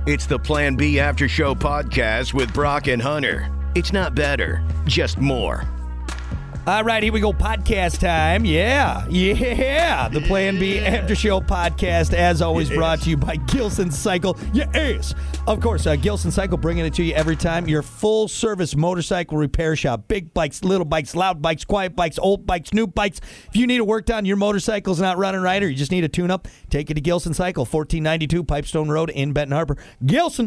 It's the Plan B After Show podcast with Brock and Hunter. It's not better, just more. All right, here we go. Podcast time. Yeah. The Plan B After Show podcast, as always, brought to you by Gilson Cycle. Yes. Of course, Gilson Cycle bringing it to you every time. Your full-service motorcycle repair shop. Big bikes, little bikes, loud bikes, quiet bikes, old bikes, new bikes. If you need to work on your motorcycle's not running right or you just need a tune-up, take it to Gilson Cycle, 1492 Pipestone Road in Benton Harbor. Gilson.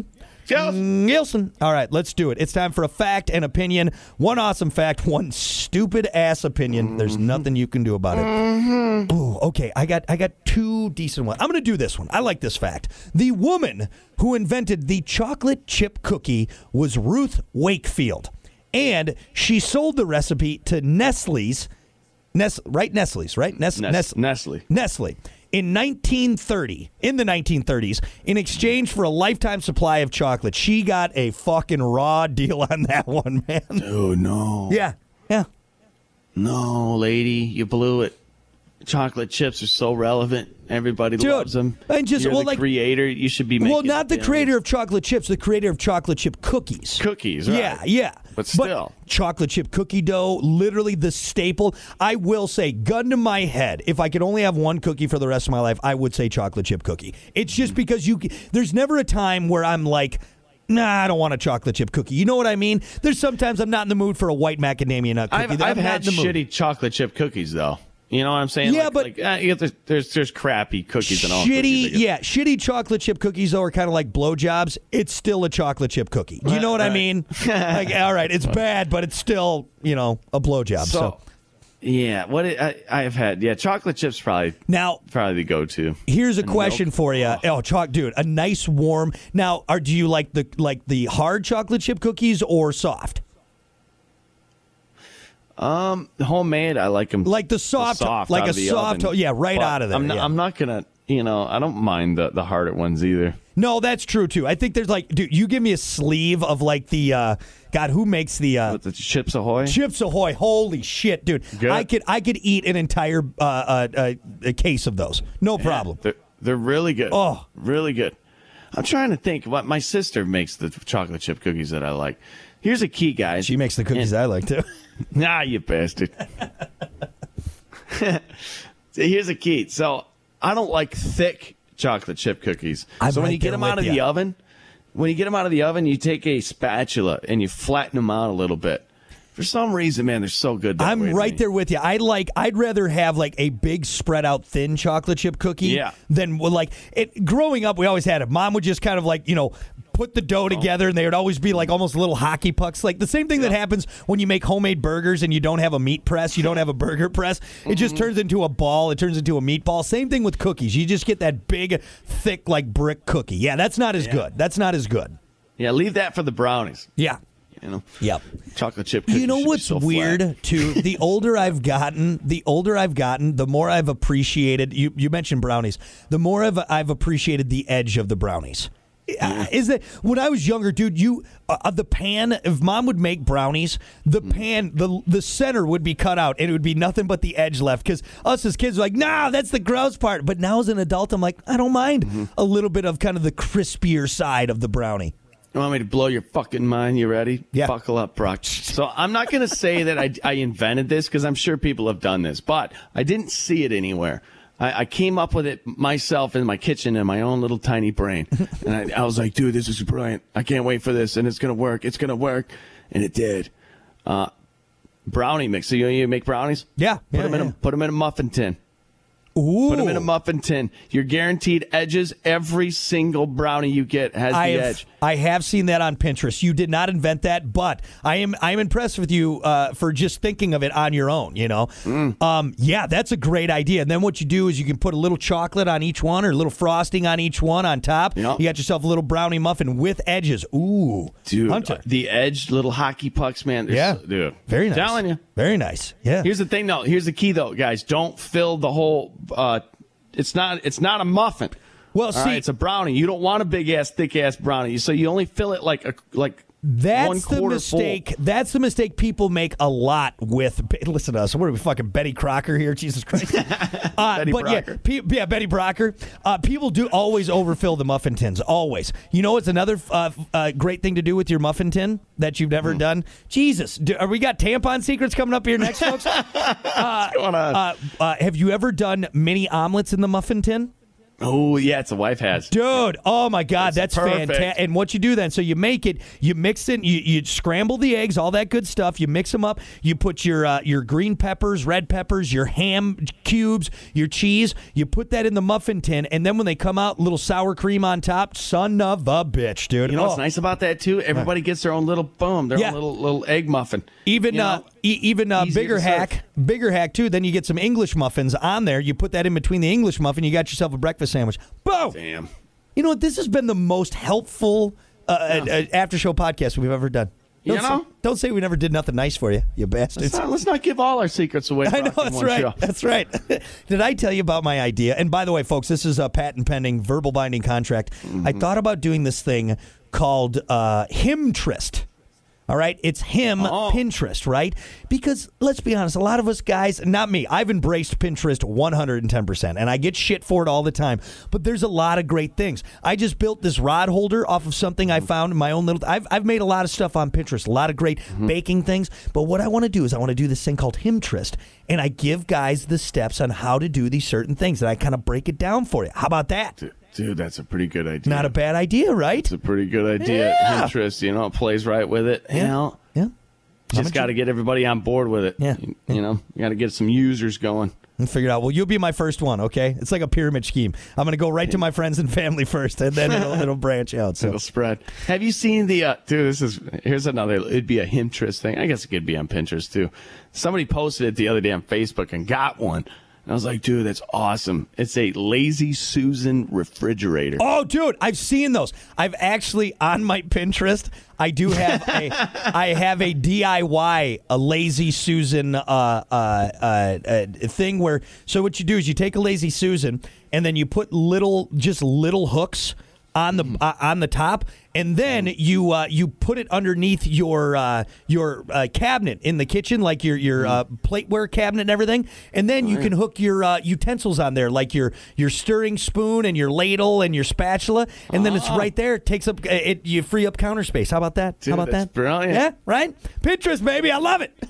All right, let's do it. It's time for a fact and opinion. One awesome fact, one stupid-ass opinion. There's nothing you can do about it. Ooh, okay, I got two decent ones. I'm going to do this one. I like this fact. The woman who invented the chocolate chip cookie was Ruth Wakefield, and she sold the recipe to Nestle's. Nestle's, right? Nestle. In the 1930s, in exchange for a lifetime supply of chocolate. She got a fucking raw deal on that one, man. Oh, no. Yeah. No, lady, you blew it. Chocolate chips are so relevant. Everybody loves them. And just, You're the creator. You should be making... Well, not the creator of chocolate chips, the creator of chocolate chip cookies. Cookies, right. Yeah. But still. Chocolate chip cookie dough, literally the staple. I will say, gun to my head, if I could only have one cookie for the rest of my life, I would say chocolate chip cookie. It's just because there's never a time where I'm like, nah, I don't want a chocolate chip cookie. You know what I mean? There's sometimes I'm not in the mood for a white macadamia nut cookie. I've had shitty chocolate chip cookies, though. You know what I'm saying? Yeah, there's crappy cookies and all. Shitty chocolate chip cookies, though, are kind of like blowjobs. It's still a chocolate chip cookie. You know what I mean? Like, all right, it's bad, but it's still, a blowjob. So yeah, I've had, chocolate chips probably the go-to. Here's a question for you. Oh, dude, a nice warm. Now, do you like the hard chocolate chip cookies or soft? Homemade, I like them. Like the soft like a soft, oven. Right out of there. I'm not gonna, I don't mind the harder ones either. No, that's true too. I think there's dude, you give me a sleeve of the God, who makes the Chips Ahoy? Chips Ahoy. Holy shit, dude! Good. I could eat an entire a case of those, no problem. They're really good. Oh, really good. I'm trying to think. What my sister makes the chocolate chip cookies that I like. Here's a key, guys. She makes the cookies I like too. Nah, you bastard. So here's a key. So I don't like thick chocolate chip cookies. So when you get them out of the oven, you take a spatula and you flatten them out a little bit. For some reason, man, they're so good. I'm right there with you. I'd rather have a big spread out thin chocolate chip cookie than growing up. We always had it. Mom would just kind of put the dough together, and they would always be almost little hockey pucks. Like the same thing that happens when you make homemade burgers and you don't have a meat press, you don't have a burger press. It just turns into a ball. It turns into a meatball. Same thing with cookies. You just get that big, thick, brick cookie. Yeah, that's not as good. That's not as good. Yeah, leave that for the brownies. Yeah. Yep. Chocolate chip cookies. You know what's so weird flat. too? The older I've gotten, the more I've appreciated. You mentioned brownies. The more I've appreciated the edge of the brownies. Is that when I was younger, dude? The pan. If Mom would make brownies, the pan, the center would be cut out, and it would be nothing but the edge left. Because us as kids were like, nah, that's the gross part. But now as an adult, I'm like, I don't mind a little bit of kind of the crispier side of the brownie. You want me to blow your fucking mind? You ready? Yeah. Buckle up, Brock. So I'm not going to say that I invented this because I'm sure people have done this, but I didn't see it anywhere. I came up with it myself in my kitchen in my own little tiny brain. And I was like, dude, this is brilliant. I can't wait for this, and it's going to work. It's going to work. And it did. Brownie mix. So you make brownies? Yeah. Put them in a muffin tin. Ooh. Put them in a muffin tin. You're guaranteed edges. Every single brownie you get has the edge. I have seen that on Pinterest. You did not invent that, but I'm impressed with you for just thinking of it on your own, Yeah, that's a great idea. And then what you do is you can put a little chocolate on each one or a little frosting on each one on top. Yep. You got yourself a little brownie muffin with edges. Ooh. Dude, Hunter. The edge, little hockey pucks, man. Dude. Very nice. I'm telling you. Very nice. Yeah. Here's the thing, though. Here's the key, though, guys. Don't fill the whole it's not a muffin. Well, see, it's a brownie. You don't want a big ass, thick ass brownie, so you only fill it like That's the mistake. That's the mistake people make a lot with. Listen to us. What are we, fucking Betty Crocker here? Jesus Christ. Betty Crocker. Yeah, Betty Crocker. People do always overfill the muffin tins. Always. You know what's another great thing to do with your muffin tin that you've never done? Jesus. We got tampon secrets coming up here next, folks? What's going on? Have you ever done mini omelets in the muffin tin? Oh, yeah, it's a wife has. Dude, oh my God, that's perfect. fantastic. And what you do then, so you make it, you mix it, you scramble the eggs, all that good stuff, you mix them up, you put your green peppers, red peppers, your ham cubes, your cheese, you put that in the muffin tin, and then when they come out, little sour cream on top, son of a bitch, dude. You know what's nice about that, too? Everybody gets their own little own little egg muffin. Even bigger hack too. Then you get some English muffins on there. You put that in between the English muffin. You got yourself a breakfast sandwich. Boom. Damn. You know what? This has been the most helpful after show podcast we've ever done. Don't say we never did nothing nice for you, you bastards. Let's not give all our secrets away. I know, that's right. Show. That's right. Did I tell you about my idea? And by the way, folks, this is a patent pending verbal binding contract. I thought about doing this thing called Hymtrist. All right, it's Pinterest, right? Because let's be honest, a lot of us guys, not me, I've embraced Pinterest 110%, and I get shit for it all the time. But there's a lot of great things. I just built this rod holder off of something I found in my own little. I've made a lot of stuff on Pinterest, a lot of great baking things. But what I want to do is I want to do this thing called Hymtrist, and I give guys the steps on how to do these certain things, and I kind of break it down for you. How about that? Dude, that's a pretty good idea. Not a bad idea, right? It's a pretty good idea. Yeah. Interest, it plays right with it. Yeah. Just got to get everybody on board with it. Yeah. You got to get some users going. And figure it out. Well, you'll be my first one, okay? It's like a pyramid scheme. I'm going to go right to my friends and family first, and then it'll branch out. So it'll spread. Have you seen the here's another, it'd be a Hymtrist thing. I guess it could be on Pinterest too. Somebody posted it the other day on Facebook and got one. And I was like, dude, that's awesome. It's a Lazy Susan refrigerator. Oh, dude, I've seen those. I've actually, on my Pinterest, I do have I have a DIY, a Lazy Susan thing where, so what you do is you take a Lazy Susan and then you put little hooks on the top, and then you put it underneath your cabinet in the kitchen, like your plateware cabinet and everything, and then you can hook your utensils on there, like your stirring spoon and your ladle and your spatula, and then it's right there. It takes up you free up counter space. How about that? Dude, how about that? Brilliant. Yeah, right. Pinterest, baby, I love it.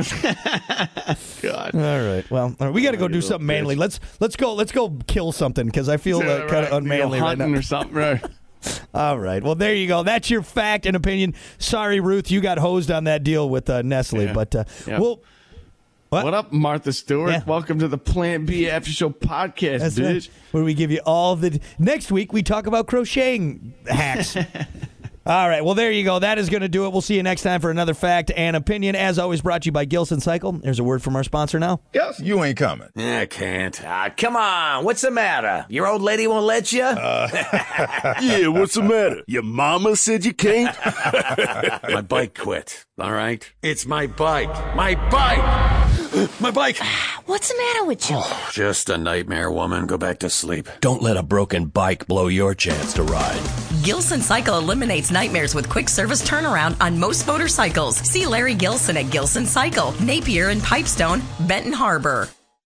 God. All right. Well, we got to go do something manly. Let's go kill something, because I feel kind of unmanly right now. Or something, right? All right. Well, there you go. That's your fact and opinion. Sorry, Ruth, you got hosed on that deal with Nestle, but well. What up, Martha Stewart? Yeah. Welcome to the Plan B After Show podcast, That's bitch. Right. Where we give you all the. Next week we talk about crocheting hacks. All right, well, there you go. That is going to do it. We'll see you next time for another fact and opinion. As always, brought to you by Gilson Cycle. There's a word from our sponsor now. Yes, you ain't coming. I can't. Come on. What's the matter? Your old lady won't let you? Yeah, what's the matter? Your mama said you can't? My bike quit, all right? It's my bike. My bike! My bike! What's the matter with you? Oh, just a nightmare, woman. Go back to sleep. Don't let a broken bike blow your chance to ride. Gilson Cycle eliminates nightmares with quick service turnaround on most motorcycles. See Larry Gilson at Gilson Cycle, Napier and Pipestone, Benton Harbor.